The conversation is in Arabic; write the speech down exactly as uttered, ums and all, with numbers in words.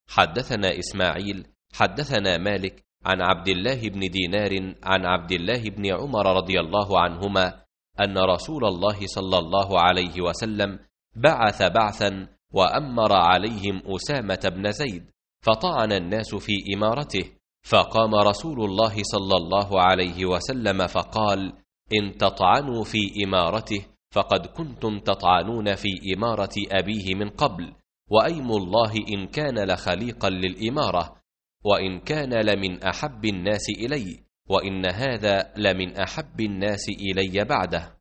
حدثنا إسماعيل حدثنا مالك عن عبد الله بن دينار عن عبد الله بن عمر رضي الله عنهما أن رسول الله صلى الله عليه وسلم بعث بعثا وأمر عليهم أسامة بن زيد، فطعن الناس في إمارته، فقام رسول الله صلى الله عليه وسلم فقال: إن تطعنوا في إمارته فقد كنتم تطعنون في إمارة أبيه من قبل، وأيم الله إن كان لخليقا للإمارة، وإن كان لمن أحب الناس إلي، وإن هذا لمن أحب الناس إلي بعده.